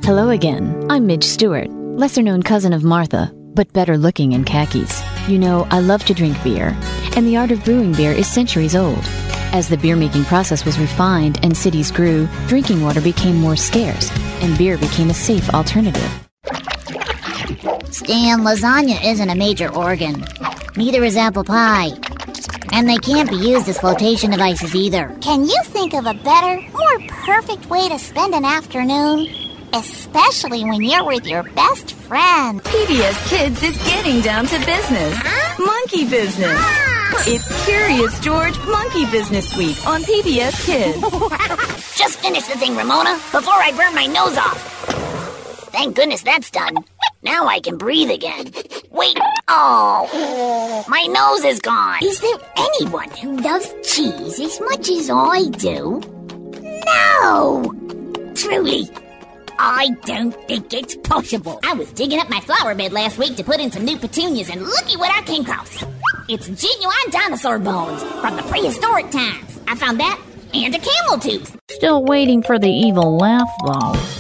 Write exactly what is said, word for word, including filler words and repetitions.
Hello again. I'm Midge Stewart, lesser-known cousin of Martha, but better-looking in khakis. You know, I love to drink beer, and the art of brewing beer is centuries old. As the beer-making process was refined and cities grew, drinking water became more scarce, and beer became a safe alternative. Stan, lasagna isn't a major organ. Neither is apple pie. And they can't be used as flotation devices either. Can you think of a better, more perfect way to spend an afternoon? Especially when you're with your best friend. P B S Kids is getting down to business. Huh? Monkey business. Ah! It's Curious George Monkey Business Week on P B S Kids. Just finish the thing, Ramona, before I burn my nose off. Thank goodness that's done. Now I can breathe again. Wait, oh, my nose is gone. Is there anyone who loves cheese as much as I do? No! Truly, I don't think it's possible. I was digging up my flower bed last week to put in some new petunias, and looky what I came across. It's genuine dinosaur bones from the prehistoric times. I found that and a camel tooth. Still waiting for the evil laugh, though.